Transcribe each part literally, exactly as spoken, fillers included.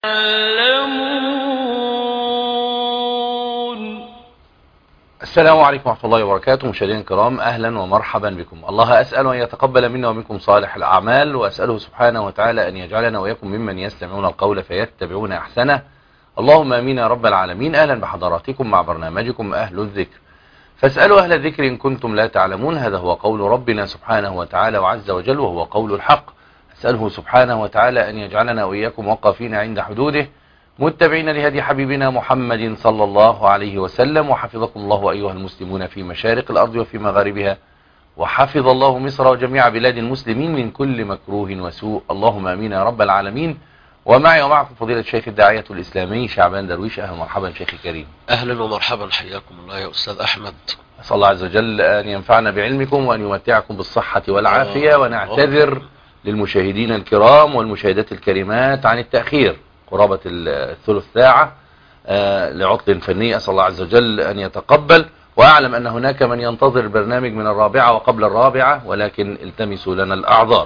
السلام عليكم ورحمة الله وبركاته. مشاهدينا الكرام، أهلا ومرحبا بكم. الله أسأل أن يتقبل منا ومنكم صالح الأعمال، وأسأله سبحانه وتعالى أن يجعلنا وإياكم ممن يستمعون القول فيتبعون أحسنه. اللهم آمين يا رب العالمين. أهلا بحضراتكم مع برنامجكم أهل الذكر، فاسألوا أهل الذكر إن كنتم لا تعلمون. هذا هو قول ربنا سبحانه وتعالى وعز وجل، وهو قول الحق. أسأله سبحانه وتعالى أن يجعلنا وإياكم وقافين عند حدوده، متبعين لهدي حبيبنا محمد صلى الله عليه وسلم. وحفظكم الله أيها المسلمون في مشارق الأرض وفي مغاربها، وحفظ الله مصر وجميع بلاد المسلمين من كل مكروه وسوء. اللهم آمين يا رب العالمين. ومعي ومعكم فضيلة الشيخ الداعية الإسلامي شعبان درويش. أهلا ومرحبا شيخي الكريم. أهلا ومرحبا، حياكم الله يا أستاذ أحمد. أسأل الله عز وجل أن ينفعنا بعلمكم وأن يمتعكم بالصحة والعافية. ونعتذر للمشاهدين الكرام والمشاهدات الكريمات عن التأخير قرابة الثلث ساعة لعطل فني. أسأل الله عز وجل أن يتقبل، وأعلم أن هناك من ينتظر البرنامج من الرابعة وقبل الرابعة، ولكن التمسوا لنا الأعذار.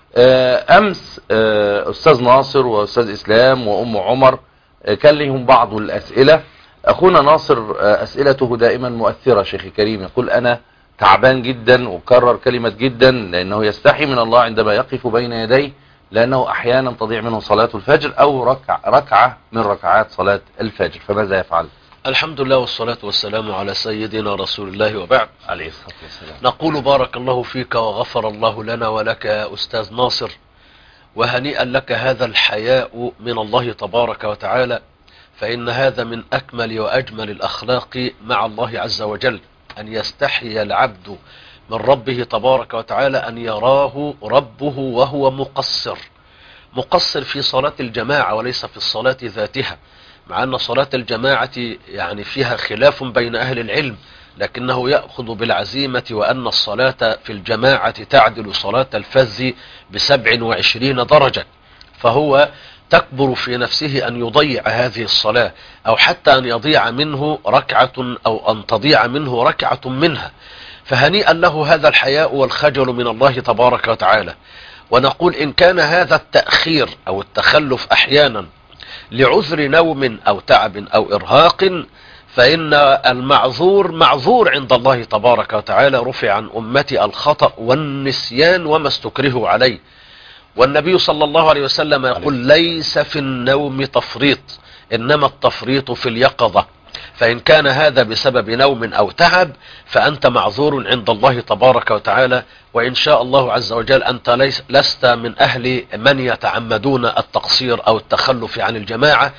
أمس أستاذ ناصر وأستاذ إسلام وأم عمر كان لهم بعض الأسئلة. أخونا ناصر أسئلته دائما مؤثرة شيخي كريم. يقول أنا تعبان جدا، وكرر كلمة جدا لأنه يستحي من الله عندما يقف بين يديه، لأنه أحيانا تضيع منه صلاة الفجر أو ركع ركعة من ركعات صلاة الفجر، فماذا يفعل؟ الحمد لله والصلاة والسلام على سيدنا رسول الله، وبعد. عليه الصلاة والسلام. نقول بارك الله فيك وغفر الله لنا ولك يا أستاذ ناصر، وهنيئا لك هذا الحياء من الله تبارك وتعالى، فإن هذا من أكمل وأجمل الأخلاق مع الله عز وجل، أن يستحي العبد من ربه تبارك وتعالى أن يراه ربه وهو مقصر مقصر في صلاة الجماعة وليس في الصلاة ذاتها، مع أن صلاة الجماعة يعني فيها خلاف بين أهل العلم، لكنه يأخذ بالعزيمة وأن الصلاة في الجماعة تعدل صلاة الفذ بسبع وعشرين درجة، فهو تكبر في نفسه أن يضيع هذه الصلاة، أو حتى أن يضيع منه ركعة أو أن تضيع منه ركعة منها. فهنيئا له هذا الحياء والخجل من الله تبارك وتعالى. ونقول إن كان هذا التأخير أو التخلف أحيانا لعذر نوم أو تعب أو إرهاق، فإن المعذور معذور عند الله تبارك وتعالى. رفع عن أمتي الخطأ والنسيان وما استكرهوا عليه، والنبي صلى الله عليه وسلم يقول ليس في النوم تفريط، إنما التفريط في اليقظة. فإن كان هذا بسبب نوم أو تعب فأنت معذور عند الله تبارك وتعالى، وإن شاء الله عز وجل أنت ليس لست من أهل من يتعمدون التقصير أو التخلف عن الجماعة.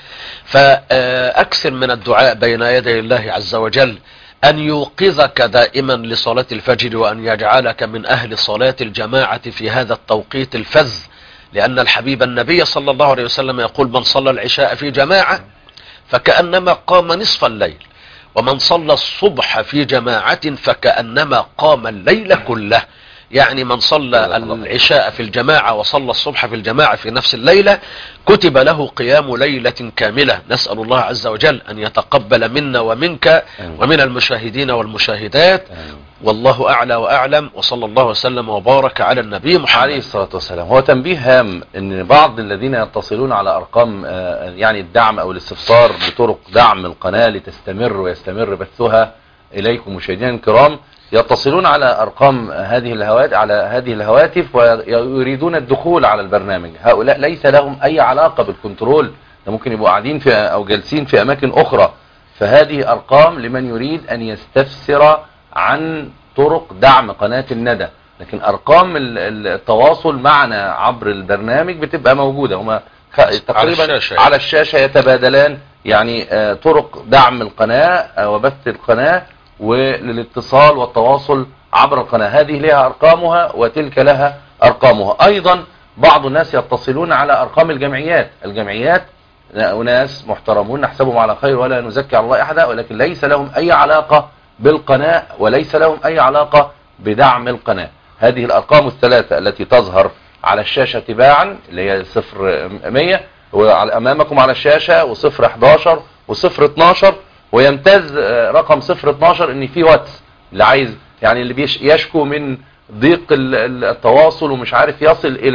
فأكثر من الدعاء بين يدي الله عز وجل أن يوقظك دائما لصلاة الفجر، وأن يجعلك من أهل صلاة الجماعة في هذا التوقيت الفذ، لأن الحبيب النبي صلى الله عليه وسلم يقول من صلى العشاء في جماعة فكأنما قام نصف الليل، ومن صلى الصبح في جماعة فكأنما قام الليل كله. يعني من صلى العشاء في الجماعة وصلى الصبح في الجماعة في نفس الليلة كتب له قيام ليلة كاملة. نسأل الله عز وجل أن يتقبل منا ومنك ومن المشاهدين والمشاهدات، والله أعلى وأعلم، وصلى الله وسلم وبارك على النبي محمد عليه الصلاة والسلام. هو تنبيه هام أن بعض الذين يتصلون على أرقام يعني الدعم أو الاستفسار بطرق دعم القناة لتستمر ويستمر بثها إليكم مشاهدينا الكرام، يتصلون على أرقام هذه الهواتف على هذه الهواتف ويريدون الدخول على البرنامج. هؤلاء ليس لهم أي علاقة بالكنترول، ممكن يبقوا قاعدين في أو جالسين في أماكن أخرى. فهذه أرقام لمن يريد أن يستفسر عن طرق دعم قناة الندى، لكن أرقام التواصل معنا عبر البرنامج بتبقى موجودة. هما تقريبا على الشاشة, على الشاشة يتبادلان يعني طرق دعم القناة وبث القناة وللاتصال والتواصل عبر القناة. هذه لها أرقامها وتلك لها أرقامها. أيضا بعض الناس يتصلون على أرقام الجمعيات. الجمعيات أناس محترمون نحسبهم على خير ولا نزكي على الله أحدا، ولكن ليس لهم أي علاقة بالقناة وليس لهم أي علاقة بدعم القناة. هذه الأرقام الثلاثة التي تظهر على الشاشة تباعا اللي هي صفر مية وأمامكم على الشاشة وصفر احداشر وصفر اتناشر، ويمتاز رقم صفر اتناشر ان في واتس اللي عايز يعني اللي يشكو من ضيق التواصل ومش عارف يصل الى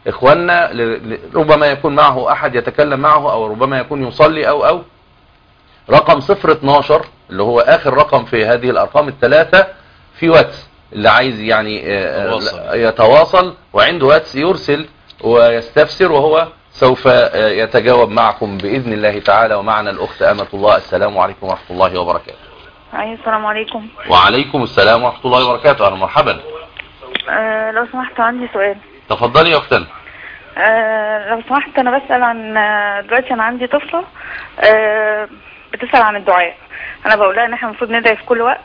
إخواننا ربما يكون معه أحد يتكلم معه، أو ربما يكون يصلي أو أو رقم صفر اتناشر اللي هو آخر رقم في هذه الأرقام الثلاثة في واتس، اللي عايز يعني يتواصل وعنده واتس يرسل ويستفسر، وهو سوف يتجاوب معكم بإذن الله تعالى. ومعنا الأخت أمة الله. السلام عليكم ورحمة الله وبركاته. أي السلام عليكم. وعليكم السلام ورحمة الله وبركاته. أهلا مرحبا. أه لو سمحت عندي سؤال. تفضلي يا أختنا. أه لو سمحت أنا بسأل عن دلوقتي أنا عندي طفلة أه بتسأل عن الدعاء. أنا بقولها إن إحنا المفروض ندعي في كل وقت.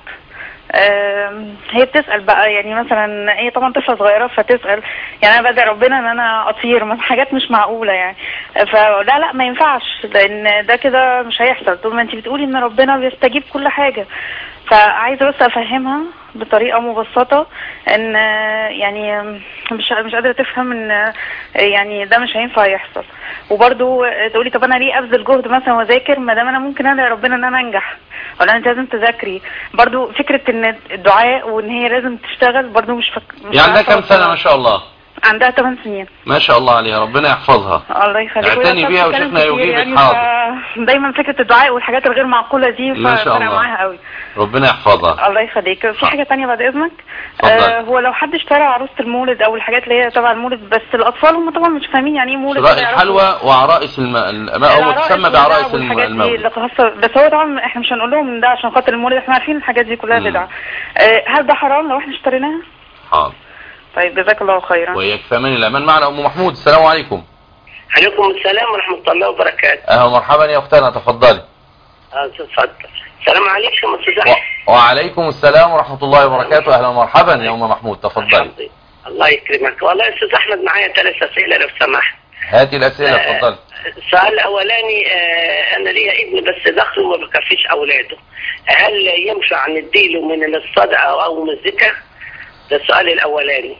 أه هي بتسأل بقى يعني مثلا هي طبعا طفلة صغيرة فتسأل يعني أنا بدعي ربنا إن أنا أطير من حاجات مش معقولة يعني، فلا لا ما ينفعش لأن ده كده مش هيحصل طول ما أنت بتقولي إن ربنا بيستجيب كل حاجة. فعايزة بس أفهمها بطريقة مبسطة ان يعني مش مش قادرة تفهم ان يعني ده مش هينفع يحصل. وبرضو تقولي طب انا ليه ابذل جهد مثلا واذاكر ما دام انا ممكن ادعي ربنا ان انا انجح، ولا انت لازم تذاكري؟ برضو فكرة ان الدعاء وان هي لازم تشتغل برضو مش فك... مش يعني عندها كام سنة ما شاء الله؟ عندها ثمان سنين. ما شاء الله عليها، ربنا يحفظها. الله يخليك. اعتني بيها وشيخنا يجيبك يعني حاضر. دايما فكرة الدعاء والحاجات الغير معقولة دي فارقة معاها قوي. ربنا يحفظها. الله يخليك. في حاجة تانية بعد اذنك. آه هو لو حد اشترى عروسة المولد او الحاجات اللي هي تبع المولد، بس الاطفال هم طبعا مش فاهمين يعني ايه مولد. شراء الحلوى وعرائس الماء او تسمى بعرائس المولد. بس هو طبعا احنا مش هنقول لهم ده عشان خاطر المولد، احنا عارفين الحاجات دي كلها بدعة. آه هل ده حرام لو احنا اشتريناها؟ حاضر. طيب جزاك الله خيرا. وياك في امان الامان. معنا ام محمود. السلام عليكم. عليكم السلام ورحمه الله وبركاته. اهلا مرحبا يا اختنا، تفضلي. اه اتفضل. السلام عليكم استاذ احمد. وعليكم السلام ورحمه الله وبركاته. اهلا مرحبا يا ام محمود، تفضلي. الله يكرمك. والله يا استاذ احمد معايا ثلاث اسئله لو سمحت. هاتي الاسئله اتفضلي. آه السؤال الاولاني، آه انا ليا ابن بس دخله ما بكفيش اولاده، هل ينفع نديله من الصدقه او من الزكاه؟ ده السؤال الاولاني.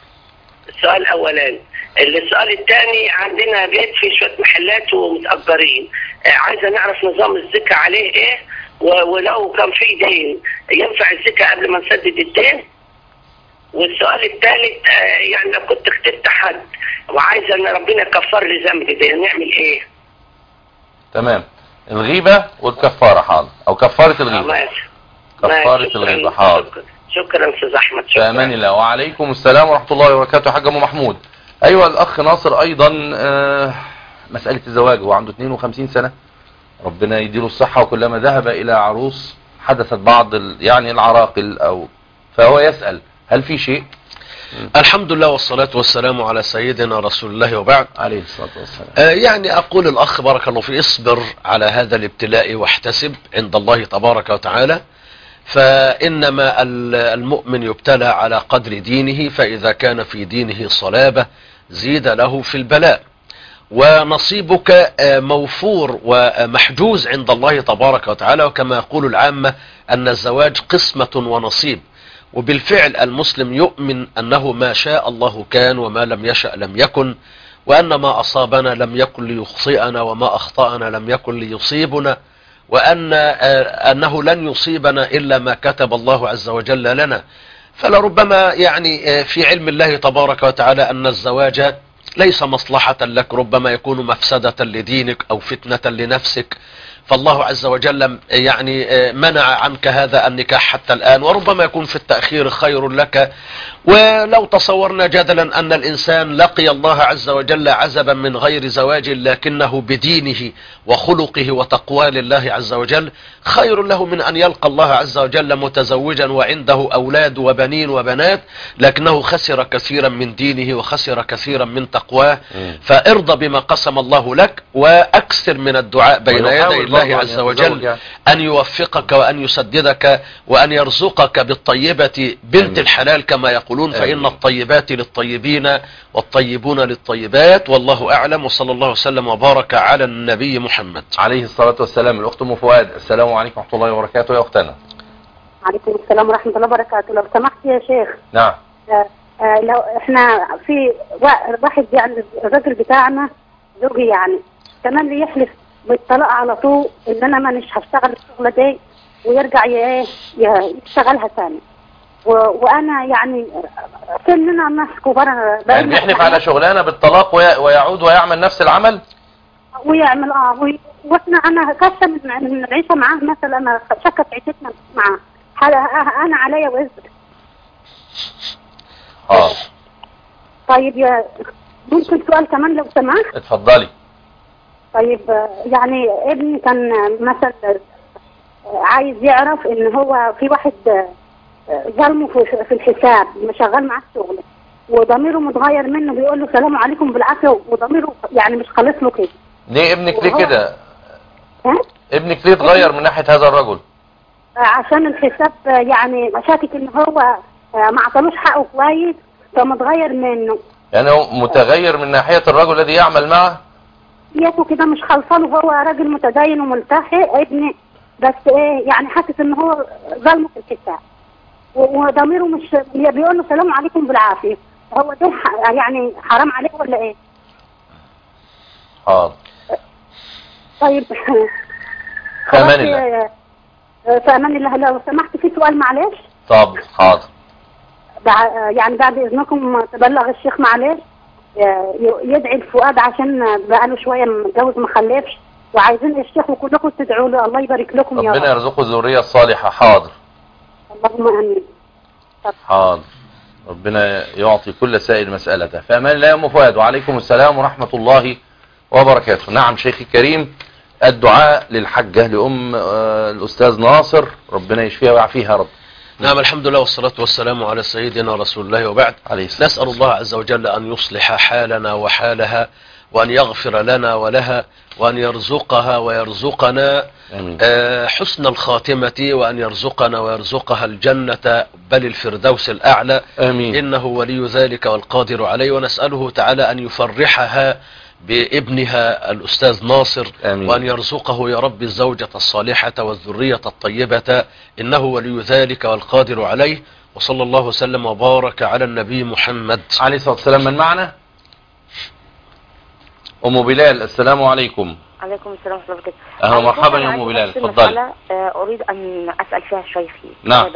السؤال الاولاني. السؤال الثاني، عندنا بيت في شويه محلات ومتاجرين، آه عايزه نعرف نظام الزكاه عليه ايه، ولو كان في دين ينفع الزكاه قبل ما نسدد الدين؟ والسؤال الثالث، آه يعني لو كنت اخترت حد وعايزه ان ربنا يكفر لي ذنبي ده نعمل ايه؟ تمام. الغيبه والكفاره حاضر، او كفاره الغيبه. ماشي. كفاره الغيبه حاضر. شكرا استاذ احمد. شكرا. في امان الله. وعليكم السلام ورحمه الله وبركاته. حاج ام محمود. ايوه الاخ ناصر ايضا آه مساله الزواج، هو عنده اثنين وخمسين سنه، ربنا يديله الصحه، وكلما ذهب الى عروس حدثت بعض يعني العراقل، او فهو يسال هل في شيء؟ الحمد لله والصلاة والسلام على سيدنا رسول الله وبعد. عليه الصلاة والسلام. آه يعني أقول الأخ بارك الله فيه، اصبر على هذا الابتلاء واحتسب عند الله تبارك وتعالى، فإنما المؤمن يبتلى على قدر دينه، فإذا كان في دينه صلابة زيد له في البلاء، ونصيبك موفور ومحجوز عند الله تبارك وتعالى. وكما يقول العامة أن الزواج قسمة ونصيب، وبالفعل المسلم يؤمن أنه ما شاء الله كان وما لم يشأ لم يكن، وأن ما أصابنا لم يكن ليخطئنا وما أخطأنا لم يكن ليصيبنا، وأن أنه لن يصيبنا إلا ما كتب الله عز وجل لنا. فلربما يعني في علم الله تبارك وتعالى أن الزواج ليس مصلحة لك، ربما يكون مفسدة لدينك أو فتنة لنفسك، فالله عز وجل يعني منع عنك هذا النكاح حتى الآن، وربما يكون في التأخير خير لك. ولو تصورنا جدلا أن الإنسان لقي الله عز وجل عزبا من غير زواج، لكنه بدينه وخلقه وتقوى لله عز وجل، خير له من أن يلقى الله عز وجل متزوجا وعنده أولاد وبنين وبنات، لكنه خسر كثيرا من دينه وخسر كثيرا من تقواه. فارضى بما قسم الله لك، وأكثر من الدعاء بين يدي الله عز وجل أن يوفقك وأن يسددك وأن يرزقك بالطيبة بنت الحلال كما يقولون، فإن الطيبات للطيبين والطيبون للطيبات، والله أعلم. وصلى الله وسلم وبارك على النبي محمد عليه الصلاة والسلام. الأخت أم فؤاد. السلام عليكم ورحمة الله وبركاته يا أختنا. عليكم السلام ورحمة الله وبركاته. لو سمحت يا شيخ. نعم. آه آه لو احنا في واحد يعني الراجل بتاعنا زوجي يعني كمان بيحلف بالطلاق على طول ان انا مانيش هشتغل الشغله دي، ويرجع يشتغلها ثاني، وانا يعني سننا الناس كبار. يعني بيحلف على شغلانه بالطلاق ويعود ويعمل نفس العمل ويعمل اه وي... واحنا انا كاسه من العيشه معاه مثلا، انا شكت عيشتنا معاه، انا عليا وزر. اه طيب يا ممكن سؤال كمان لو سمحت؟ اتفضلي. طيب يعني ابني كان مثلا عايز يعرف ان هو في واحد ظلمه في الحساب شغال معاه الشغل، وضميره متغير منه، بيقول له سلام عليكم بالعافيه، وضميره يعني مش خالص له كده. ليه ابنك ليه كده؟ ها؟ ابنك ليه اتغير من ناحيه هذا الرجل؟ عشان الحساب يعني شاكك ان هو ما عطلوش حقه كويس فمتغير منه. يعني هو متغير من ناحيه الرجل الذي يعمل معه؟ نيته كده مش خلصانه، هو راجل متدين وملتحي ابني، بس ايه يعني حاسس ان هو ظلمه في الحساب، وضميره مش بيقول له سلام عليكم بالعافيه. هو ده يعني حرام عليه ولا ايه؟ حاضر. طيب في امان الله. في امان الله. لو سمحت في سؤال معلش. طب حاضر. يعني بعد اذنكم تبلغ الشيخ معلش يدعي الفؤاد عشان بقاله شويه متجوز ما خلفش، وعايزين الشيخ وكلكم تدعوا له الله يبارك لكم يا رب. ربنا يرزقه الذريه الصالحه. حاضر. اللهم امين. حاضر. ربنا يعطي كل سائل مسألته. في امان الله يا ام فؤاد. وعليكم السلام ورحمه الله وبركاته. نعم شيخي الكريم، الدعاء للحجه لام الاستاذ ناصر، ربنا يشفيها ويعافيها يا رب. نعم الحمد لله والصلاة والسلام على سيدنا رسول الله وبعد. نسأل الله عز وجل أن يصلح حالنا وحالها، وأن يغفر لنا ولها، وأن يرزقها ويرزقنا آه حسن الخاتمة، وأن يرزقنا ويرزقها الجنة بل الفردوس الأعلى. آمين. إنه ولي ذلك والقادر عليه. ونسأله تعالى أن يفرحها بابنها الأستاذ ناصر. آمين. وأن يرزقه يا رب الزوجة الصالحة والذرية الطيبة، إنه ولي ذلك والقادر عليه. وصلى الله وسلم وبارك على النبي محمد عليه الصلاة والسلام. من معنا؟ أم بلال. السلام عليكم. عليكم السلام ورحمة الله وبركاته. أهلا مرحبا يا أم بلال. اتفضلي. أريد أن أسأل فيها شيخي. نعم.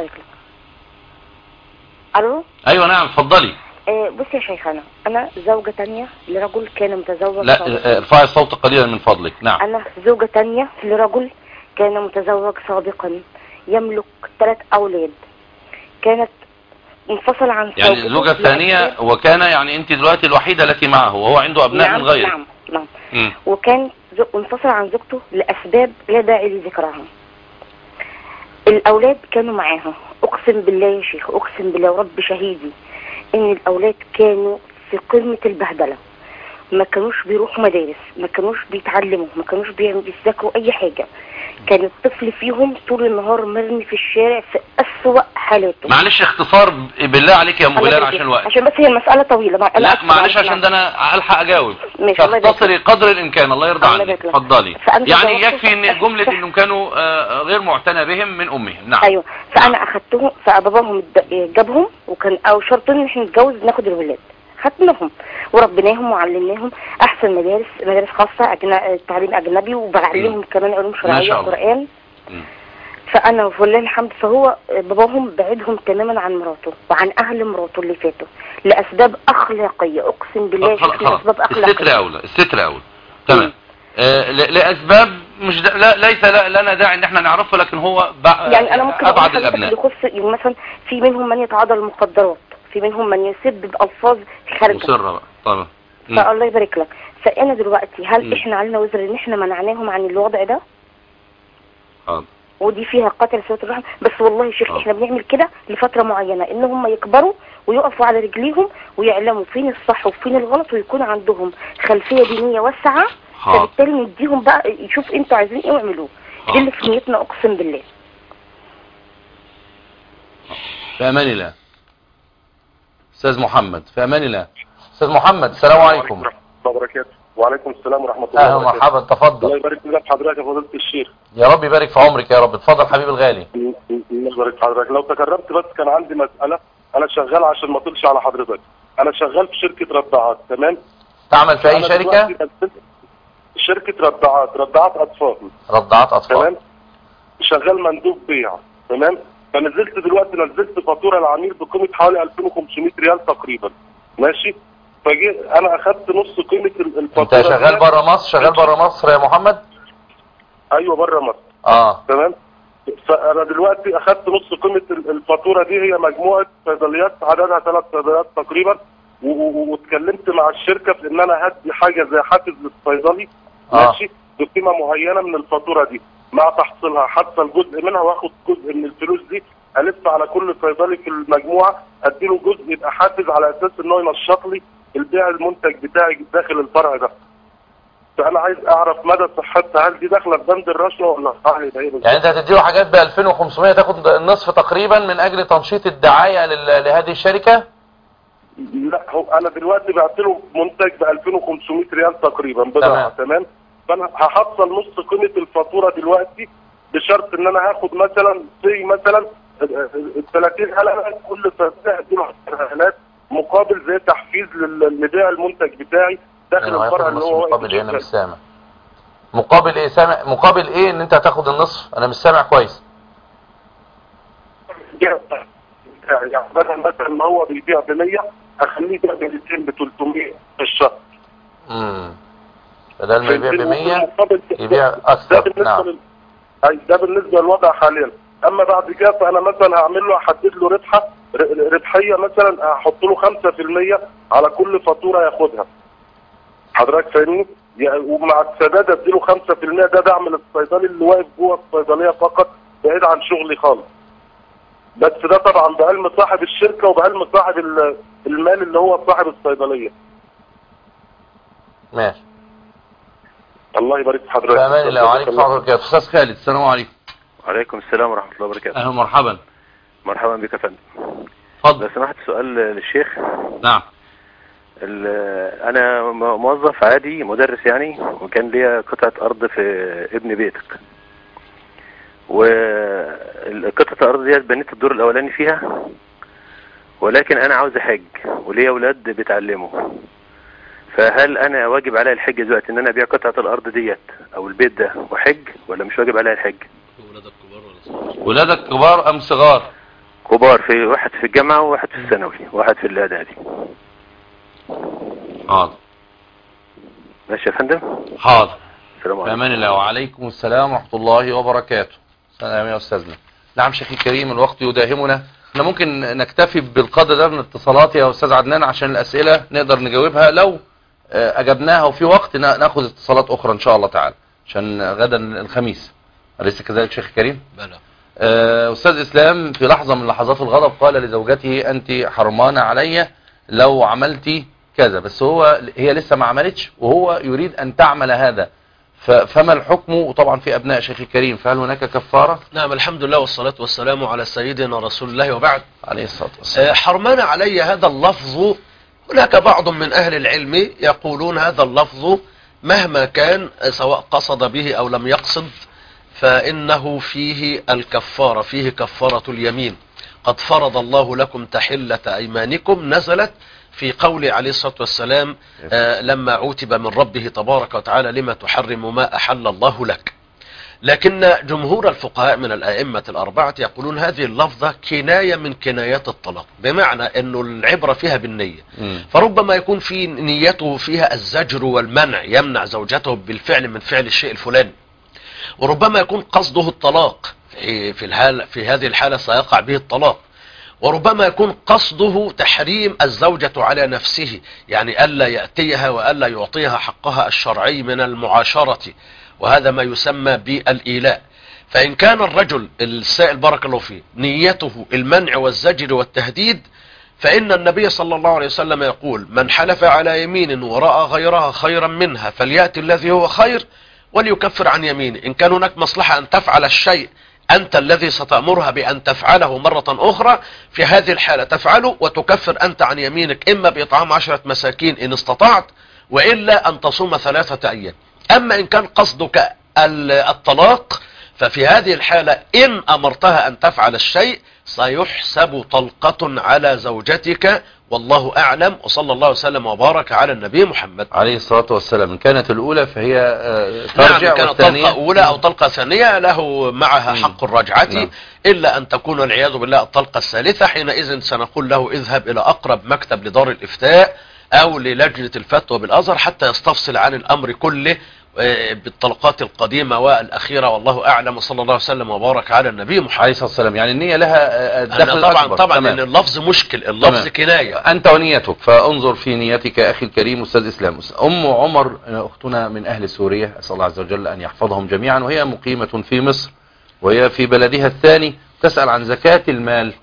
ألو. أيوة نعم اتفضلي. بصي يا شيخنا، أنا زوجة تانية لرجل كان متزوج. لا ارفعي الصوت قليلا من فضلك. نعم. أنا زوجة تانية لرجل كان متزوج سابقا، يملك ثلاث أولاد، كانت انفصل عن يعني الزوجة الثانية، وكان يعني أنت دلوقتي الوحيدة التي معه وهو عنده أبناء نعم من غيره. نعم نعم. م. وكان انفصل عن زوجته لأسباب لا داعي لذكرها. الأولاد كانوا معاها، أقسم بالله يا شيخ، أقسم بالله ورب شهيدي ان الاولاد كانوا في قمة البهدلة، ما كانوش بيروحوا مدارس، ما كانوش بيتعلموا، ما كانوش بيذاكروا اي حاجة. كان الطفل فيهم طول النهار مرمي في الشارع في اسوأ حالاته. معلش اختصار بالله عليك يا ام بلال عشان الوقت، عشان بس هي المسألة طويلة. لا معلش عشان ده انا الحق اجاوب. فاختصري قدر الامكان. الله يرضى عنك. اتفضلي. يعني يكفي ان جملة انهم كانوا غير معتنى بهم من امهم. نعم. ايوه. فانا اخدتهم، فباباهم جابهم، وكان او شرطين ان احنا نتجوز ناخد الولاد، خدناهم وربناهم وعلمناهم احسن مدارس، مدارس خاصة أجن... تعليم اجنبي، وبعلمهم كمان علوم شرعية وقرآن. فانا ولله الحمد، فهو باباهم بعدهم تماما عن مراته وعن اهل مراته اللي فاتوا لاسباب اخلاقية، اقسم بالله لاسباب اخلاقية. الستر اولى، الستر اولى. تمام. آه لاسباب مش دا... لا ليس لنا داعي ان احنا نعرفه، لكن هو بع... يعني انا ممكن ابعد الابناء. يخص يعني مثلا في منهم من يتعاطى المخدرات، في منهم من يسب بألفاظ خارجة مصرة بقى طبعا. فالله يبارك لك. فانا دلوقتي هل م. احنا علينا وزر ان احنا منعناهم عن الوضع ده؟ اه ودي فيها قتل سوء الرحم. بس والله يا شيخ آه. احنا بنعمل كده لفترة معينة، ان هم يكبروا ويقفوا على رجليهم ويعلموا فين الصح وفين الغلط، ويكون عندهم خلفية دينية واسعة. فبالتالي نديهم بقى يشوف انتوا عايزين ايه واعملوه. دي اللي في نيتنا اقسم بالله. في امان الله. استاذ محمد. في امان الله. استاذ محمد السلام عليكم ورحمه الله وبركاته. وعليكم السلام ورحمه الله وبركاته. اهلا مرحبا. تفضل. الله يبارك لك حضرتك يا فضيله الشيخ. يا رب يبارك في عمرك يا رب. اتفضل حبيبي الغالي. الله يبارك في حضرتك. لو تكرمت بس كان عندي مساله. انا شغال عشان ما اطلش على حضرتك، انا شغال في شركه رضاعات. تمام. تعمل في اي شركه؟ شركه رضاعات، رضاعات اطفال. رضاعات اطفال. تمام. شغال مندوب بيع. تمام. فنزلت دلوقتي نزلت فاتوره العميل بقيمه حوالي ألفين وخمسمائة ريال تقريبا، ماشي. فجي انا اخدت نص قيمه الفاتوره. انت شغال بره مصر؟ شغال بره مصر يا محمد؟ ايوه بره مصر. اه تمام. فانا دلوقتي اخدت نص قيمه الفاتوره دي، هي مجموعه صيدليات عددها ثلاث صيدليات تقريبا، واتكلمت مع الشركه في ان انا هدي حاجه زي حافز للصيدلي، آه. ماشي، بقيمه معينه من الفاتوره دي، مع تحصيلها حتى الجزء منها، واخد جزء من الفلوس دي الف على كل صيدلي في المجموعه، اديله جزء يبقى حافز على اساس ان هو ينشط لي البيع المنتج بتاعي داخل الفرع ده. فانا عايز اعرف مدى صحتها، هل دي داخله في بند الرشوه ولا صح؟ يعني انت هتديله حاجات ب ألفين وخمسمائة تاخد النصف تقريبا من اجل تنشيط الدعايه لهذه الشركه؟ لا، هو انا دلوقتي بعت له منتج ب ألفين وخمسمائة ريال تقريبا بضاعه، تمام. فانا هحصل نص قيمه الفاتوره دلوقتي بشرط ان انا هاخد مثلا زي مثلا ثلاثين حلقه، كل صيدليه هديله عشر حلقات مقابل زي تحفيز لبيع المنتج بتاعي داخل يعني الفرع اللي هو مقابل ايه؟ انا مش سامع. مقابل ايه؟ سامع مقابل ايه ان انت هتاخد النصف؟ انا مش سامع كويس. يعني بدل مثلا ما هو بيبيع ب مية اخليه يبيع ب مئتين ب ثلاثمائة في الشهر. امم بدل ما يبيع ب مية يبيع اكثر. نعم. لل... ده بالنسبه للوضع حاليا. اما بعد كده فانا مثلا هعمل له، احدد له ربحه ربحيه، مثلا هحط له خمسة في المية على كل فاتوره ياخدها. حضرتك فاهمني؟ ومع السداد اديله خمسة في المية، ده دعم للصيدلي اللي واقف جوه الصيدليه فقط بعيد عن شغلي خالص. بس ده طبعا بعلم صاحب الشركه وبعلم صاحب المال اللي هو صاحب الصيدليه. ماشي. الله يبارك في حضرتك. بامان الله. وعليكم السلام ورحمه الله. استاذ خالد، السلام عليكم. وعليكم السلام ورحمه الله وبركاته. اهلا ومرحبا. مرحبا بك يا فندم. اتفضل. لو سمحت سؤال للشيخ. نعم. انا موظف عادي مدرس يعني، وكان ليا قطعه ارض في ابن بيتك، وقطعه الارض ديت بنيت الدور الاولاني فيها، ولكن انا عاوز احج وليا اولاد بيتعلموا، فهل انا واجب عليا الحج دلوقتي ان انا ابيع قطعه الارض ديت او البيت ده وحج، ولا مش واجب عليا الحج؟ ولادك كبار ولا صغار؟ ولادك كبار ام صغار؟ كبار، في واحد في الجامعه وواحد في الثانوي وواحد في الاعدادي. حاضر. ماشي يا فندم. حاضر. السلام عليكم. بامان الله. وعليكم السلام ورحمه الله وبركاته. سلام يا استاذنا. نعم شيخي الكريم، الوقت يداهمنا، احنا ممكن نكتفي بالقدر ده من الاتصالات يا استاذ عدنان عشان الاسئله نقدر نجاوبها، لو اجبناها وفي وقت ناخذ اتصالات اخرى ان شاء الله تعالى عشان غدا الخميس. أليس كذلك شيخ الكريم؟ بلى. استاذ اسلام في لحظه من لحظات الغضب قال لزوجته انت حرمانه علي لو عملتي كذا، بس هو هي لسه ما عملتش وهو يريد ان تعمل هذا، فما الحكم؟ وطبعا في ابناء شيخ الكريم، فهل هناك كفاره؟ نعم، الحمد لله والصلاه والسلام على سيدنا رسول الله وبعد. عليه الصلاه والسلام. حرمان علي هذا اللفظ، هناك بعض من اهل العلم يقولون هذا اللفظ مهما كان سواء قصد به او لم يقصد فانه فيه الكفاره، فيه كفاره اليمين. قد فرض الله لكم تحله ايمانكم، نزلت في قول عليه الصلاة والسلام آه لما عوتب من ربه تبارك وتعالى لما تحرم ما أحل الله لك. لكن جمهور الفقهاء من الأئمة الأربعة يقولون هذه اللفظة كناية من كنايات الطلاق، بمعنى أنه العبرة فيها بالنية. م. فربما يكون في نيته فيها الزجر والمنع، يمنع زوجته بالفعل من فعل الشيء الفلاني، وربما يكون قصده الطلاق، في, في, الحالة في هذه الحالة سيقع به الطلاق، وربما يكون قصده تحريم الزوجة على نفسه، يعني ألا يأتيها وألا يعطيها حقها الشرعي من المعاشرة، وهذا ما يسمى بالإيلاء. فإن كان الرجل السائل بارك الله فيه نيته المنع والزجر والتهديد، فإن النبي صلى الله عليه وسلم يقول من حلف على يمين ورأى غيرها خيرا منها فليأتي الذي هو خير وليكفر عن يمينه. إن كان هناك مصلحة أن تفعل الشيء أنت الذي ستأمرها بأن تفعله مرة أخرى، في هذه الحالة تفعله وتكفر أنت عن يمينك، إما بإطعام عشرة مساكين إن استطعت، وإلا أن تصوم ثلاثة أيام. أما إن كان قصدك الطلاق ففي هذه الحالة إن أمرتها أن تفعل الشيء سيحسب طلقة على زوجتك، والله أعلم. وصلى الله وسلم وبارك على النبي محمد عليه الصلاة والسلام. إن كانت الأولى فهي آه، ترجع، نعم، كانت طلقة أولى أو طلقة ثانية له معها حق الرجعة، نعم. إلا أن تكون والعياذ بالله الطلقة الثالثة، حينئذ سنقول له اذهب إلى أقرب مكتب لدار الإفتاء أو للجنة الفتوى بالأزهر حتى يستفصل عن الأمر كله بالطلقات القديمة والأخيرة، والله أعلم. وصلى الله وسلم وبارك على النبي محمد عليه الصلاة والسلام. يعني النية لها دخل طبعا أكبر. طبعا تمام. لأن اللفظ مشكل، اللفظ تمام. كناية. أنت ونيتك، فانظر في نيتك أخي الكريم أستاذ إسلام. أم عمر أختنا من أهل سوريا، أسأل الله عز وجل أن يحفظهم جميعا، وهي مقيمة في مصر وهي في بلدها الثاني، تسأل عن زكاة المال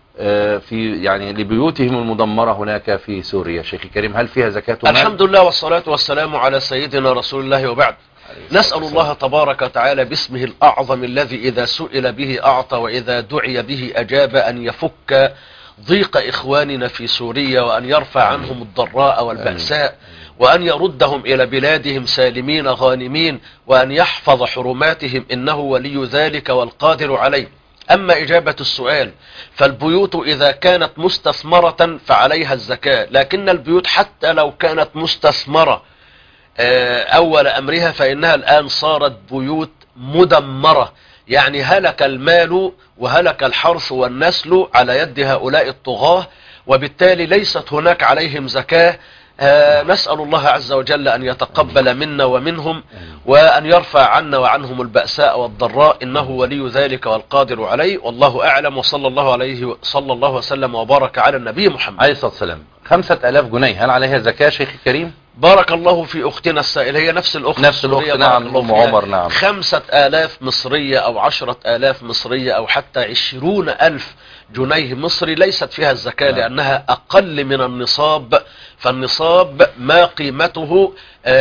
في يعني لبيوتهم المدمرة هناك في سوريا. شيخي الكريم، هل فيها زكاة مال؟ الحمد لله والصلاة والسلام على سيدنا رسول الله، وبعد. نسأل الله تبارك وتعالى باسمه الأعظم الذي إذا سئل به أعطى وإذا دعي به أجاب أن يفك ضيق إخواننا في سوريا، وأن يرفع عنهم الضراء والبأساء، وأن يردهم إلى بلادهم سالمين غانمين، وأن يحفظ حرماتهم، إنه ولي ذلك والقادر عليه. أما إجابة السؤال، فالبيوت إذا كانت مستثمرة فعليها الزكاة، لكن البيوت حتى لو كانت مستثمرة أول أمرها فإنها الآن صارت بيوت مدمرة، يعني هلك المال وهلك الحرث والنسل على يد هؤلاء الطغاة، وبالتالي ليست هناك عليهم زكاة. آه نسأل الله عز وجل أن يتقبل منا ومنهم، وأن يرفع عنا وعنهم البأساء والضراء، إنه ولي ذلك والقادر عليه، والله أعلم. وصلى الله عليه صلى الله وسلم وبارك على النبي محمد عليه الصلاة والسلام. خمسة آلاف جنيه هل عليها زكاة شيخي الكريم؟ بارك الله في أختنا السائلة، هي نفس الأخت نفس الأخت، نعم، أم عمر. نعم. خمسة آلاف مصرية أو عشرة آلاف مصرية أو حتى عشرون ألف جنيه مصري ليست فيها الزكاة، نعم. لأنها أقل من النصاب، فالنصاب ما قيمته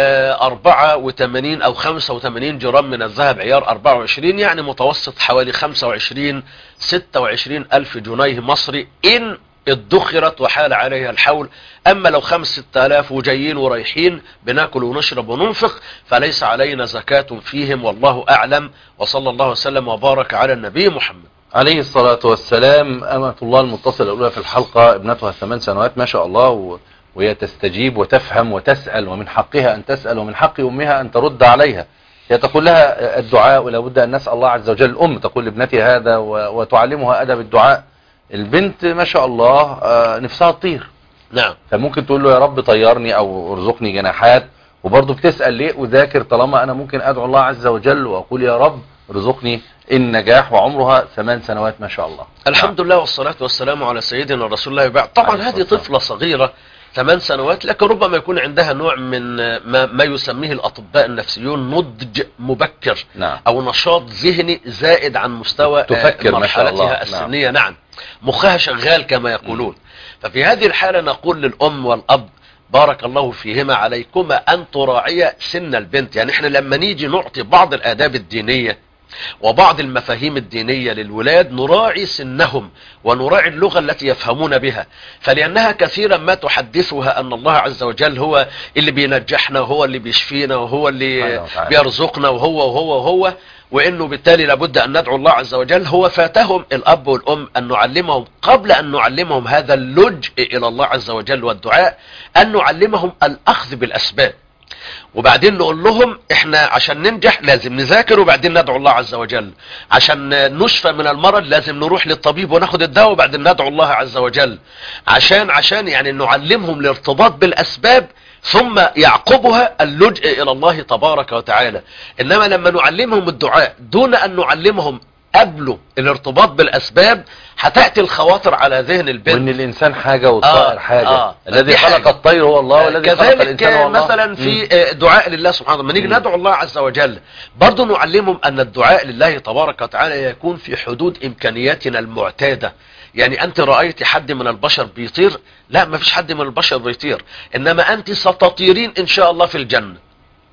أربعة وثمانين أو خمسة وثمانين جرام من الذهب عيار أربعة وعشرين، يعني متوسط حوالي خمسة وعشرين ستة وعشرين ألف جنيه مصري إن ادخرت وحال عليها الحول. أما لو خمسة آلاف وجايين ورايحين بناكل ونشرب وننفق فليس علينا زكاة فيهم، والله أعلم. وصلى الله وسلم وبارك على النبي محمد عليه الصلاة والسلام. أمة الله المتصلة الأولى في الحلقة ابنتها ثمان سنوات ما شاء الله، و... وهي تستجيب وتفهم وتسأل، ومن حقها أن تسأل ومن حق أمها أن ترد عليها. هي تقول لها الدعاء، ولا بد أن نسأل الله عز وجل. الأم تقول لابنتها هذا و... وتعلمها أدب الدعاء. البنت ما شاء الله نفسها تطير، نعم، فممكن تقول له يا رب طيرني أو ارزقني جناحات، وبرضه بتسأل ليه أذاكر طالما أنا ممكن أدعو الله عز وجل وأقول يا رب ارزقني النجاح، وعمرها ثمان سنوات ما شاء الله. الحمد نعم. لله والصلاة والسلام على سيدنا رسول الله. بعد طبعا هذه طفلة صغيرة ثمان سنوات، لكن ربما يكون عندها نوع من ما, ما يسميه الأطباء النفسيون نضج مبكر، نعم. أو نشاط ذهني زائد عن مستوى تفكر مرحلتها السنية، نعم. نعم، مخها شغال كما يقولون. ففي هذه الحالة نقول للأم والأب بارك الله فيهما عليكما أن تراعي سن البنت. يعني احنا لما نيجي نعطي بعض الآداب الدينية وبعض المفاهيم الدينية للولاد نراعي سنهم ونراعي اللغة التي يفهمون بها، فلأنها كثيرا ما تحدثها أن الله عز وجل هو اللي بينجحنا وهو اللي بيشفينا وهو اللي بيرزقنا وهو وهو وهو وإنه بالتالي لابد أن ندعو الله عز وجل. هو فاتهم الأب والأم أن نعلمهم قبل أن نعلمهم هذا اللجء إلى الله عز وجل والدعاء، أن نعلمهم الأخذ بالأسباب، وبعدين نقول لهم احنا عشان ننجح لازم نذاكر وبعدين ندعو الله عز وجل، عشان نشفى من المرض لازم نروح للطبيب وناخد الدواء وبعدين ندعو الله عز وجل، عشان عشان يعني نعلمهم الارتباط بالأسباب ثم يعقبها اللجء إلى الله تبارك وتعالى. إنما لما نعلمهم الدعاء دون أن نعلمهم قبله الارتباط بالأسباب هتأتي الخواطر على ذهن البنت، وإن الإنسان حاجة والطائر آه حاجة. آه الذي خلق الطير هو الله، والذي خلق الإنسان هو الله. مثلا في دعاء لله سبحانه وتعالى، لما نيجي ندعو الله عز وجل برضو نعلمهم أن الدعاء لله تبارك وتعالى يكون في حدود إمكانياتنا المعتادة. يعني أنت رأيت حد من البشر بيطير؟ لا، ما فيش حد من البشر بيطير، إنما أنت ستطيرين إن شاء الله في الجنة.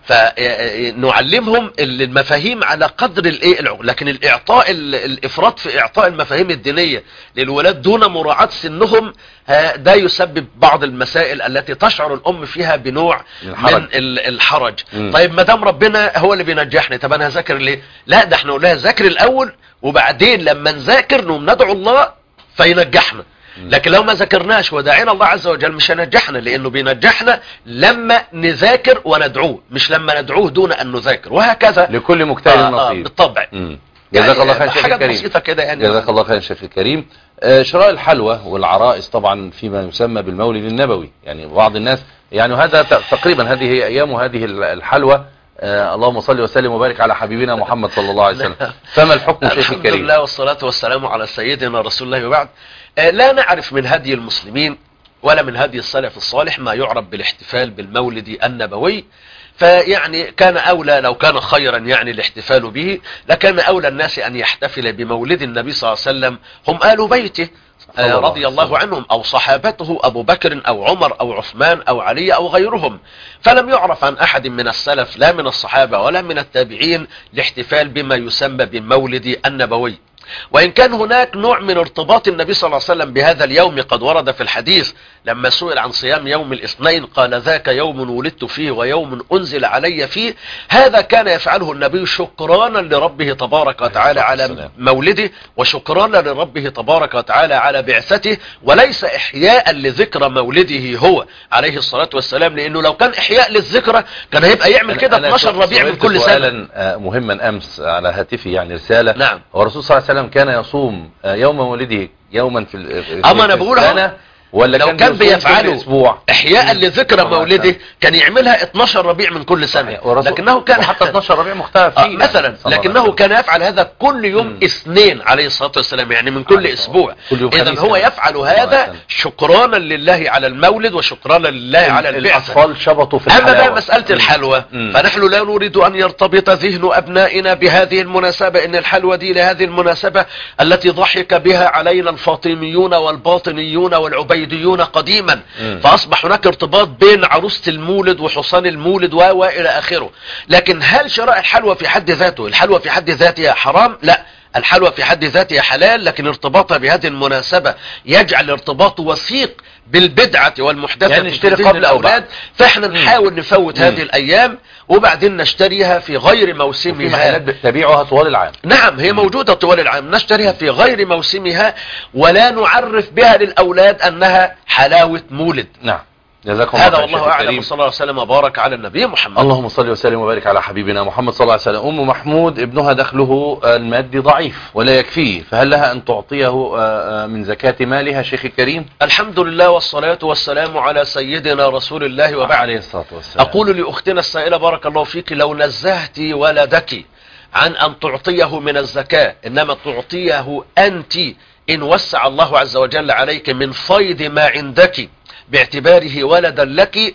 فنعلمهم المفاهيم على قدر الايه العقل، لكن الاعطاء الافراط في اعطاء المفاهيم الدينيه للولاد دون مراعاه سنهم ده يسبب بعض المسائل التي تشعر الام فيها بنوع الحرج. من الحرج. م. طيب ما دام ربنا هو اللي بينجحني، طب انا هذاكر ليه؟ لا، ده احنا نقول لها ذاكر الاول وبعدين لما نذاكر نقوم ندعو الله فينجحنا. لكن لو ما ذاكرناش ودعينا الله عز وجل مش هنجحنا، لانه بينجحنا لما نذاكر وندعوه، مش لما ندعوه دون ان نذاكر، وهكذا لكل مجتهد نصيب. آه بالطبع. جزاك يعني الله خير شيخ الكريم. بسيطه كده يعني. جزاك الله خير شيخ الكريم. آه شراء الحلوى والعرائس طبعا فيما يسمى بالمولد النبوي، يعني بعض الناس يعني هذا تقريبا هذه هي ايام هذه الحلوى. آه اللهم صل وسلم وبارك على حبيبنا محمد صلى الله عليه وسلم. فما الحكم شيخ الكريم؟ الحمد لله والصلاه والسلام على سيدنا رسول الله وبعد. آه لا نعرف من هدي المسلمين ولا من هدي السلف الصالح ما يعرف بالاحتفال بالمولد النبوي، فيعني كان أولى لو كان خيرا يعني الاحتفال به لكان أولى الناس أن يحتفل بمولد النبي صلى الله عليه وسلم هم آل بيته رضي الله عنهم أو صحابته أبو بكر أو عمر أو عثمان أو علي أو غيرهم. فلم يعرف عن أحد من السلف لا من الصحابة ولا من التابعين الاحتفال بما يسمى بالمولد النبوي، وإن كان هناك نوع من ارتباط النبي صلى الله عليه وسلم بهذا اليوم قد ورد في الحديث لما سئل عن صيام يوم الاثنين قال ذاك يوم ولدت فيه ويوم أنزل علي فيه. هذا كان يفعله النبي شكرانا لربه تبارك وتعالى على مولده وشكرانا لربه تبارك وتعالى على بعثته، وليس إحياء لذكرى مولده هو عليه الصلاة والسلام، لأنه لو كان إحياء للذكرى كان هيبقى يعمل كده اتناشر ربيع من كل سنة. مهما أمس على هاتفي يعني رسالة. نعم. والرسول صلى الله عليه وسلم كان يصوم يوم ولده يوما في اما انا بقول ولا لو كان, كان بيفعله احياء لذكرى مولده كان يعملها اتناشر ربيع من كل سنة، لكنه كان حتى اتناشر ربيع مختلف فيه مثلا، لكنه كان يفعل هذا كل يوم م. اثنين عليه الصلاة والسلام، يعني من كل اسبوع. اذا هو يفعل هذا شكرانا لله على المولد وشكرانا لله على البعثة. الاطفال شبطوا في الحلاوة. اما بقى مسألة الحلوى م. فنحن لا نريد ان يرتبط ذهن ابنائنا بهذه المناسبة، ان الحلوى دي لهذه المناسبة التي ضحك بها علينا الفاطميون والباطنيون والعبيديون قديما، مم. فأصبح هناك ارتباط بين عروسة المولد وحصان المولد وإلى آخره. لكن هل شراء الحلوى في حد ذاته الحلوى في حد ذاتها حرام؟ لا، الحلوى في حد ذاتها حلال، لكن ارتباطها بهذه المناسبة يجعل ارتباط وثيق بالبدعة والمحدثة يعني نشتري قبل الأولاد. فاحنا نحاول نفوت مم. هذه الأيام وبعدين نشتريها في غير موسمها. في محلات تبيعها طوال العام. نعم هي موجودة طوال العام، نشتريها في غير موسمها ولا نعرف بها للأولاد أنها حلاوة مولد. نعم جزاكم هذا والله أعلم، وصلى الله وسلم وبارك على النبي محمد. اللهم صل وسلم وبارك على حبيبنا محمد صلى الله عليه وسلم. أم محمود ابنها دخله المادي ضعيف ولا يكفيه، فهل لها أن تعطيه من زكاة مالها شيخ الكريم؟ الحمد لله والصلاة والسلام على سيدنا رسول الله وبعد. عليه الصلاة والسلام. أقول لأختنا السائلة بارك الله فيك لو نزهت ولدك عن أن تعطيه من الزكاة إنما تعطيه أنت إن وسع الله عز وجل عليك من فيض ما عندك باعتباره ولدا لك،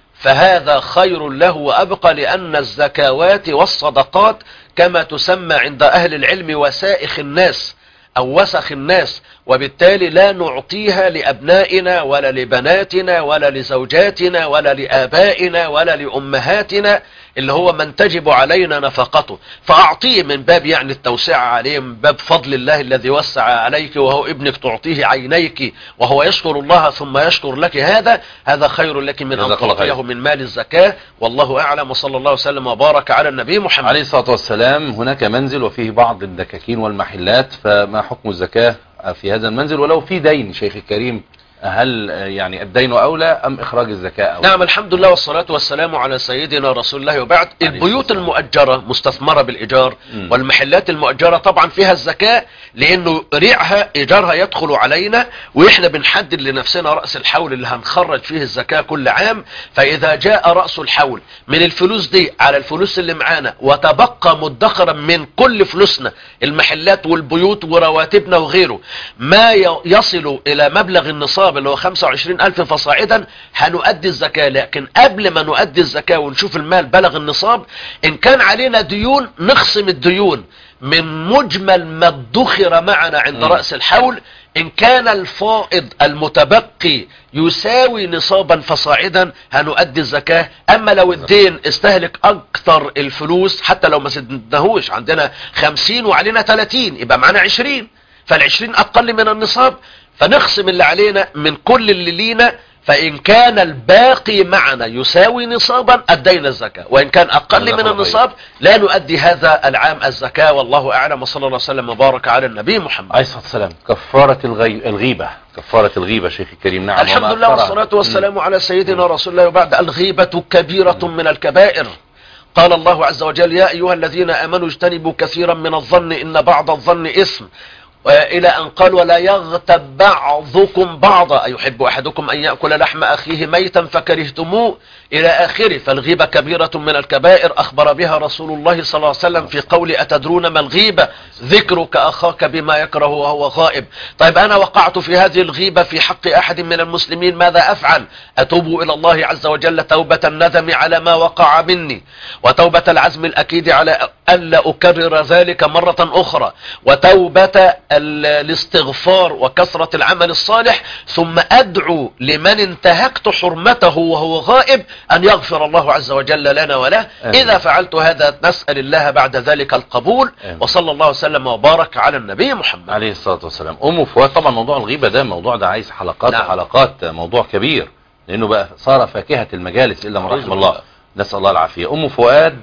فهذا خير له وأبقى، لأن الزكوات والصدقات كما تسمى عند أهل العلم وسائخ الناس أو وسخ الناس، وبالتالي لا نعطيها لأبنائنا ولا لبناتنا ولا لزوجاتنا ولا لآبائنا ولا لأمهاتنا اللي هو من تجب علينا نفقته، فأعطيه من باب يعني التوسعة عليه، من باب فضل الله الذي وسع عليك وهو ابنك تعطيه عينيك وهو يشكر الله ثم يشكر لك، هذا هذا خير لك من أن تعطيه من مال الزكاة. والله أعلم، وصلى الله وسلم وبارك على النبي محمد عليه الصلاة والسلام. هناك منزل وفيه بعض الدكاكين والمحلات، فما حكم الزكاة في هذا المنزل؟ ولو في دين شيخ الكريم هل يعني الدين أولى أم إخراج الزكاة أولى؟ نعم الحمد لله والصلاة والسلام على سيدنا رسول الله وبعد. البيوت المؤجرة مستثمرة بالإيجار م. والمحلات المؤجرة طبعا فيها الزكاة، لأنه ريعها إيجارها يدخل علينا، وإحنا بنحدد لنفسنا رأس الحول اللي هنخرج فيه الزكاة كل عام. فإذا جاء رأس الحول من الفلوس دي على الفلوس اللي معانا وتبقى مدخرا من كل فلوسنا المحلات والبيوت ورواتبنا وغيره ما يصل إلى مبلغ النصاب اللي هو خمسة وعشرين ألف فصاعدا هنؤدي الزكاة. لكن قبل ما نؤدي الزكاة ونشوف المال بلغ النصاب، إن كان علينا ديون نخصم الديون من مجمل ما ادخر معنا عند م. رأس الحول إن كان الفائض المتبقي يساوي نصابا فصاعدا هنؤدي الزكاة. أما لو الدين استهلك أكثر الفلوس حتى لو ما سدناهوش، عندنا خمسين وعلينا ثلاثين يبقى معنا عشرين، فالعشرين أقل من النصاب، فنخصم اللي علينا من كل اللي لينا، فإن كان الباقي معنا يساوي نصابا أدينا الزكاة، وإن كان أقل من النصاب لا نؤدي هذا العام الزكاة. والله أعلم، وصلى الله عليه وسلم وبارك على النبي محمد عليه الصلاة والسلام. كفارة الغي... الغيبة، كفارة الغيبة شيخ الكريم. نعم. الحمد لله والصلاة والسلام على سيدنا رسول الله، وبعد. الغيبة كبيرة من الكبائر. قال الله عز وجل: يا أيها الذين آمنوا اجتنبوا كثيرا من الظن إن بعض الظن إثم، إلى أن قال: ولا يغتب بعضكم بعضا أيحب أحدكم أن يأكل لحم أخيه ميتا فكرهتموه، إلى آخره. فالغيبة كبيرة من الكبائر، أخبر بها رسول الله صلى الله عليه وسلم في قول: أتدرون ما الغيبة؟ ذكرك أخاك بما يكره وهو غائب. طيب أنا وقعت في هذه الغيبة في حق أحد من المسلمين، ماذا أفعل؟ أتوب إلى الله عز وجل توبة الندم على ما وقع مني، وتوبة العزم الأكيد على ألا أكرر ذلك مرة أخرى، وتوبة الاستغفار وكثرة العمل الصالح، ثم أدعو لمن انتهكت حرمته وهو غائب أن يغفر الله عز وجل لنا وله. آمين. إذا فعلت هذا نسأل الله بعد ذلك القبول. آمين. وصلى الله وسلم وبارك على النبي محمد عليه الصلاة والسلام. أم فؤاد، طبعا موضوع الغيبة ده موضوع ده عايز حلقات. نعم. وحلقات، موضوع كبير، لأنه بقى صار فاكهة المجالس إلا من رحم الله، نسأل الله العافية. أم فؤاد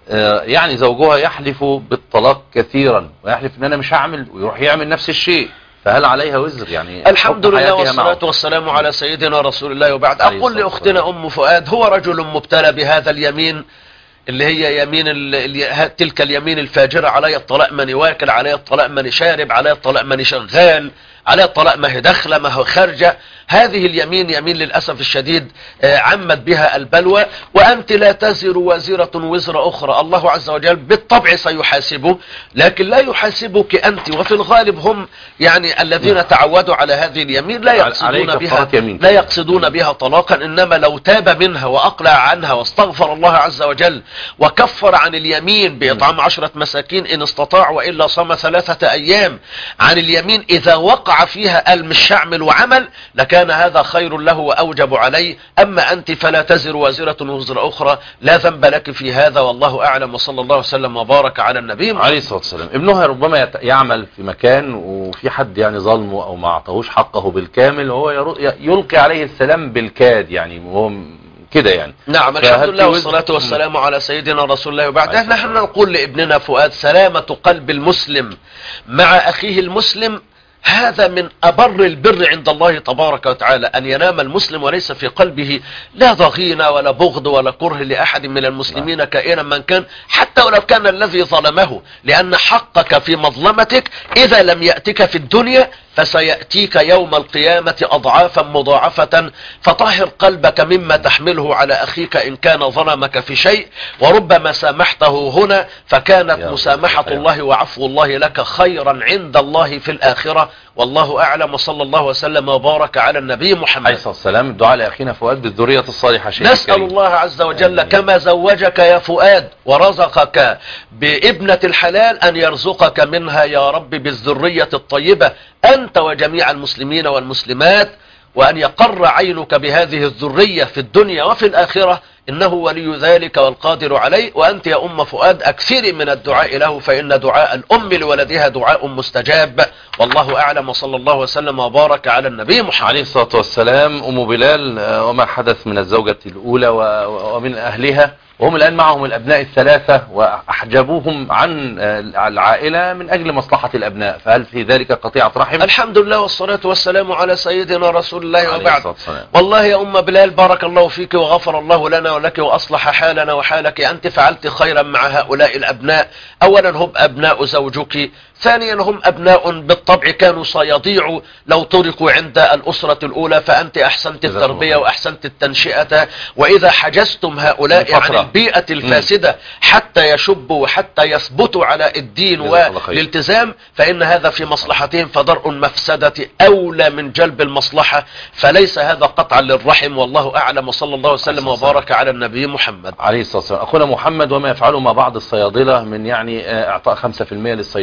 يعني زوجها يحلف بالطلاق كثيرا، ويحلف ان انا مش هعمل، ويروح يعمل نفس الشيء، فهل عليها وزر؟ يعني الحمد لله والصلاة والسلام على سيدنا رسول الله، وبعد. أقول لأختنا أم فؤاد: هو رجل مبتلى بهذا اليمين اللي هي يمين ال... تلك اليمين الفاجرة، علي الطلاق من واكل، علي الطلاق من شارب، علي الطلاق من شغال، علي الطلاق ما هي داخله ما هو خارجه. هذه اليمين يمين للأسف الشديد عمت بها البلوى، وأنت لا تزر وازرة وزر أخرى. الله عز وجل بالطبع سيحاسبه، لكن لا يحاسبك أنت. وفي الغالب هم يعني الذين تعودوا على هذه اليمين لا يقصدون بها لا يقصدون بها طلاقا، إنما لو تاب منها وأقلع عنها واستغفر الله عز وجل وكفر عن اليمين بإطعام عشرة مساكين إن استطاع، وإلا صام ثلاثة أيام عن اليمين، إذا وقع فيها قال مش هعمل وعمل، لكان هذا خير له وأوجب عليه. أما أنت فلا تزر وازرة وزر أخرى، لا ذنب لك في هذا، والله أعلم، وصلى الله وسلم وبارك على النبي عليه الصلاة والسلام. ابنها ربما يعمل في مكان وفي حد يعني ظلمه أو ما أعطاهوش حقه بالكامل، وهو يلقي عليه السلام بالكاد، يعني وهو كده يعني. نعم. الحمد لله والصلاة والسلام على سيدنا رسول الله، وبعد. نحن نقول لابننا فؤاد: سلامة قلب المسلم مع أخيه المسلم هذا من أبر البر عند الله تبارك وتعالى، أن ينام المسلم وليس في قلبه لا ضغينة ولا بغض ولا كره لأحد من المسلمين كائنا من كان، حتى ولو كان الذي ظلمه، لأن حقك في مظلمتك إذا لم يأتك في الدنيا فسيأتيك يوم القيامة أضعافا مضاعفة. فطهر قلبك مما تحمله على أخيك إن كان ظلمك في شيء، وربما سامحته هنا فكانت مسامحة الله وعفو الله لك خيرا عند الله في الآخرة. والله أعلم، وصلى الله وسلم وبارك على النبي محمد عليه الصلاة والسلام. الدعاء لأخينا فؤاد بالذرية الصالحة. نسأل الله عز وجل كما زوجك يا فؤاد ورزقك بابنة الحلال أن يرزقك منها يا رب بالذرية الطيبة أنت وجميع المسلمين والمسلمات، وأن يقر عينك بهذه الذرية في الدنيا وفي الآخرة، إنه ولي ذلك والقادر عليه. وأنت يا أم فؤاد أكثري من الدعاء له، فإن دعاء الأم لولدها دعاء مستجاب. والله أعلم، وصلى الله وسلم وبارك على النبي محمد عليه الصلاة والسلام. أم بلال، وما حدث من الزوجة الأولى ومن أهلها، وهم الآن معهم الأبناء الثلاثة وأحجبوهم عن العائلة من أجل مصلحة الأبناء، فهل في ذلك قطيعة رحم؟ الحمد لله والصلاة والسلام على سيدنا رسول الله، وبعد. والله يا أم بلال بارك الله فيك وغفر الله لنا ولك وأصلح حالنا وحالك. أنت فعلت خيرا مع هؤلاء الأبناء. أولا هم أبناء زوجك، ثانيا هم أبناء بالطبع كانوا سيضيعوا لو تركوا عند الأسرة الأولى، فأنت أحسنت التربية وأحسنت التنشئة. وإذا حجزتم هؤلاء عن البيئة الفاسدة حتى يشبوا وحتى يثبتوا على الدين والالتزام، فإن هذا في مصلحتهم، فدرء المفسدة أولى من جلب المصلحة، فليس هذا قطعا للرحم. والله أعلم، وصلى الله وسلم وبارك على النبي محمد عليه الصلاة والسلام. أخونا محمد، وما يفعله مع بعض الصيادلة من يعني إعطاء خمسة في المئة للصيدلي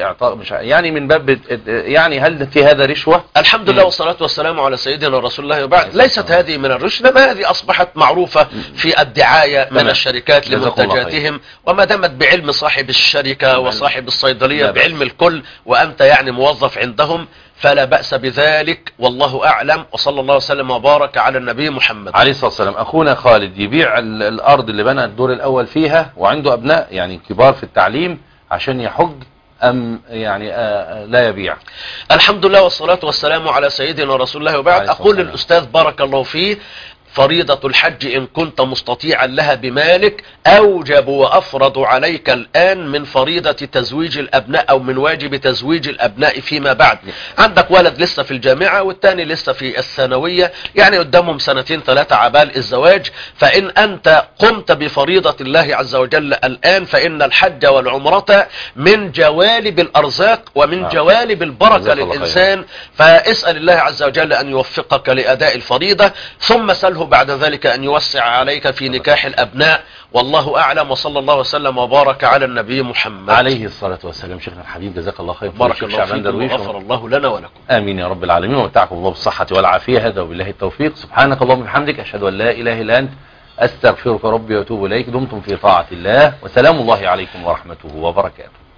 اعطاء مش يعني من باب يعني هل في هذا رشوة؟ الحمد لله والصلاة والسلام على سيدنا رسول الله وبعد. ليست هذه من الرشوة، ما هذه أصبحت معروفة في الدعاية من الشركات لمنتجاتهم، وما دامت بعلم صاحب الشركة وصاحب الصيدلية بعلم الكل وأنت يعني موظف عندهم فلا بأس بذلك، والله أعلم. وصلى الله وسلم وبارك على النبي محمد عليه الصلاة والسلام. أخونا خالد يبيع الأرض اللي بنى الدور الأول فيها وعنده أبناء يعني كبار في التعليم عشان يحج، أم يعني آه لا يبيع؟ الحمد لله والصلاة والسلام على سيدنا رسول الله وبعد. أقول للأستاذ بارك الله فيه فريضة الحج إن كنت مستطيعا لها بمالك أوجب وأفرض عليك الآن من فريضة تزويج الأبناء أو من واجب تزويج الأبناء فيما بعد. عندك ولد لسه في الجامعة والتاني لسه في الثانوية، يعني قدامهم سنتين ثلاثة عبال الزواج، فإن أنت قمت بفريضة الله عز وجل الآن فإن الحج والعمرة من جوالب الأرزاق ومن نعم. جوالب البركة للإنسان، فاسأل الله عز وجل أن يوفقك لأداء الفريضة، ثم سله بعد ذلك أن يوسع عليك في نكاح الأبناء، والله أعلم. وصلى الله وسلم وبارك على النبي محمد عليه الصلاة والسلام. شيخنا الحبيب جزاك الله خير، بارك الله فيكم وغفر الله لنا ولكم. آمين يا رب العالمين، ومتعكم الله بالصحة والعافية. هذا وبالله التوفيق. سبحانك اللهم وبحمدك، أشهد أن لا إله إلا أنت، أستغفرك ربي وأتوب إليك. دمتم في طاعة الله، وسلام الله عليكم ورحمته وبركاته.